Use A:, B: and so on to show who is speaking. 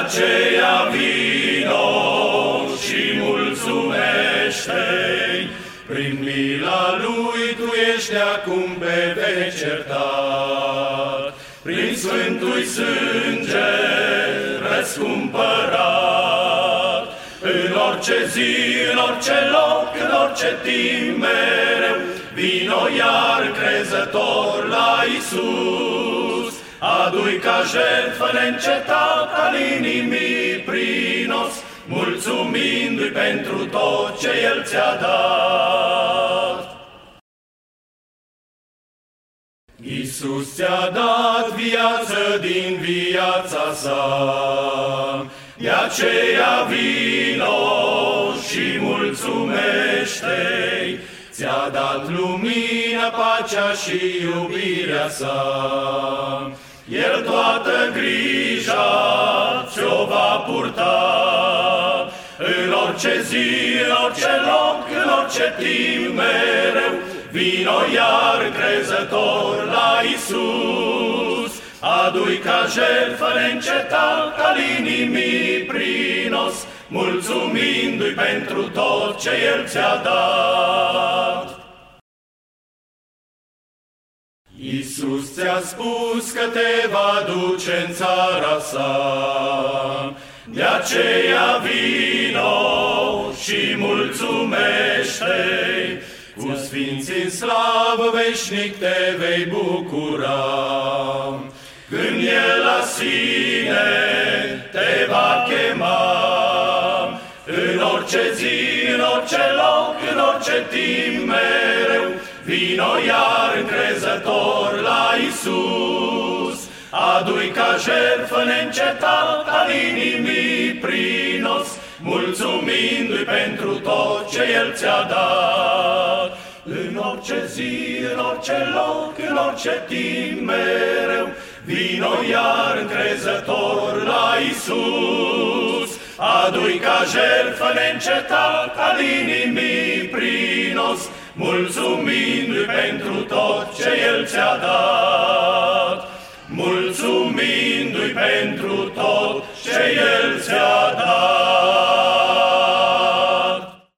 A: aceea vino și mulțumește-i, prin mila Lui tu ești acum pe veci iertat, prin Sfântul sânge răscumpărat. În orice zi, în orice loc, în orice timp mereu, vino iar crezător la Iisus. Adu-i ca jertfă neîncetat al inimii prinos, mulțumindu-i pentru tot ce El ți-a dat. Iisus ți-a dat viață din viața sa, de aceea vino și mulțumește-i. Ți-a dat lumină, pacea și iubirea sa, El toată grija ți-o va purta. În orice zi, în orice loc, în orice timp mereu, vino iar crezător la Iisus. Adu-i ca jertfă neîncetat al inimii prinos, mulțumindu-i pentru tot ce El ți-a dat. Iisus ți-a spus că te va duce în țara sa, de aceea vino și mulțumește-i. Cu sfinții în slavă veșnic te vei bucura, când El la sine te va chema. În orice zi, în orice loc, în orice timp mereu, vino iar încrezător la Iisus. Adu-i ca jertfă neîncetat al inimii prinos, mulțumindu-i pentru tot ce El ți-a dat. În orice zi, în orice loc, în orice timp mereu, vino iar încrezător la Iisus. Adu-i ca jertfă neîncetat al inimii prinos, mulțumindu-i pentru tot ce El ți-a dat. Mulțumindu-i pentru tot ce El ți-a dat.